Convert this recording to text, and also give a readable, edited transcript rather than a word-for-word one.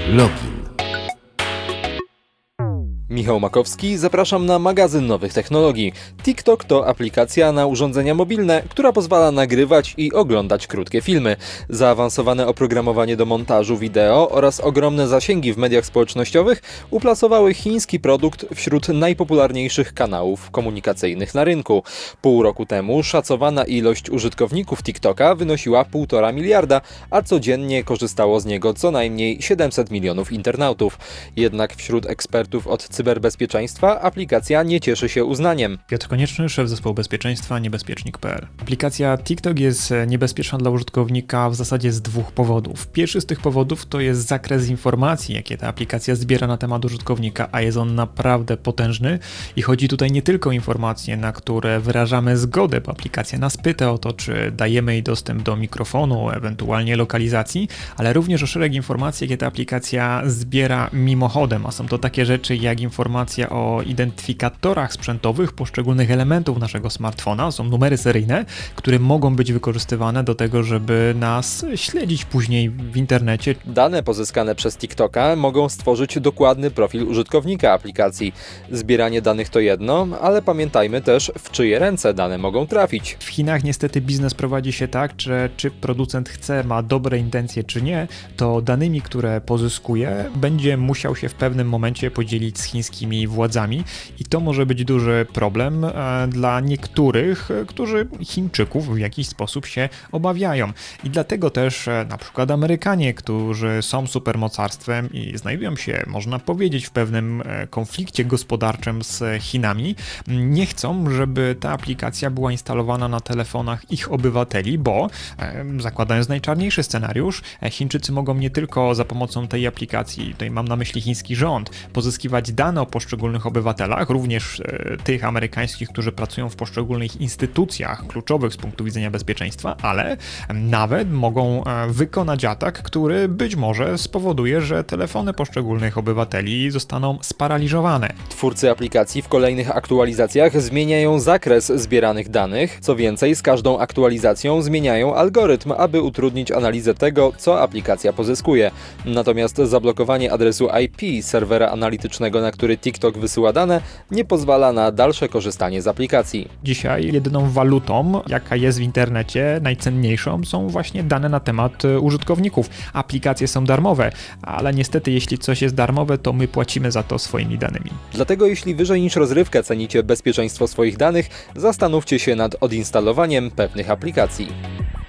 Login. Michał Makowski, zapraszam na magazyn nowych technologii. TikTok to aplikacja na urządzenia mobilne, która pozwala nagrywać i oglądać krótkie filmy. Zaawansowane oprogramowanie do montażu wideo oraz ogromne zasięgi w mediach społecznościowych uplasowały chiński produkt wśród najpopularniejszych kanałów komunikacyjnych na rynku. Pół roku temu szacowana ilość użytkowników TikToka wynosiła 1,5 miliarda, a codziennie korzystało z niego co najmniej 700 milionów internautów. Jednak wśród ekspertów od cyberbezpieczeństwa aplikacja nie cieszy się uznaniem. Piotr Konieczny, szef zespołu bezpieczeństwa niebezpiecznik.pl. Aplikacja TikTok jest niebezpieczna dla użytkownika w zasadzie z dwóch powodów. Pierwszy z tych powodów to jest zakres informacji, jakie ta aplikacja zbiera na temat użytkownika, a jest on naprawdę potężny i chodzi tutaj nie tylko o informacje, na które wyrażamy zgodę, bo aplikacja nas pyta o to, czy dajemy jej dostęp do mikrofonu, ewentualnie lokalizacji, ale również o szereg informacji, jakie ta aplikacja zbiera mimochodem, a są to takie rzeczy jak informacja o identyfikatorach sprzętowych poszczególnych elementów naszego smartfona. Są numery seryjne, które mogą być wykorzystywane do tego, żeby nas śledzić później w internecie. Dane pozyskane przez TikToka mogą stworzyć dokładny profil użytkownika aplikacji. Zbieranie danych to jedno, ale pamiętajmy też, w czyje ręce dane mogą trafić. W Chinach niestety biznes prowadzi się tak, że czy producent ma dobre intencje czy nie, to danymi, które pozyskuje, będzie musiał się w pewnym momencie podzielić z chińskimi władzami i to może być duży problem dla niektórych, którzy Chińczyków w jakiś sposób się obawiają. I dlatego też na przykład Amerykanie, którzy są supermocarstwem i znajdują się, można powiedzieć, w pewnym konflikcie gospodarczym z Chinami, nie chcą, żeby ta aplikacja była instalowana na telefonach ich obywateli, bo zakładając najczarniejszy scenariusz, Chińczycy mogą nie tylko za pomocą tej aplikacji, tutaj mam na myśli chiński rząd, pozyskiwać dane o poszczególnych obywatelach, również tych amerykańskich, którzy pracują w poszczególnych instytucjach kluczowych z punktu widzenia bezpieczeństwa, ale nawet mogą wykonać atak, który być może spowoduje, że telefony poszczególnych obywateli zostaną sparaliżowane. Twórcy aplikacji w kolejnych aktualizacjach zmieniają zakres zbieranych danych. Co więcej, z każdą aktualizacją zmieniają algorytm, aby utrudnić analizę tego, co aplikacja pozyskuje. Natomiast zablokowanie adresu IP serwera analitycznego, na który TikTok wysyła dane, nie pozwala na dalsze korzystanie z aplikacji. Dzisiaj jedyną walutą, jaka jest w internecie, najcenniejszą, są właśnie dane na temat użytkowników. Aplikacje są darmowe, ale niestety jeśli coś jest darmowe, to my płacimy za to swoimi danymi. Dlatego jeśli wyżej niż rozrywkę cenicie bezpieczeństwo swoich danych, zastanówcie się nad odinstalowaniem pewnych aplikacji.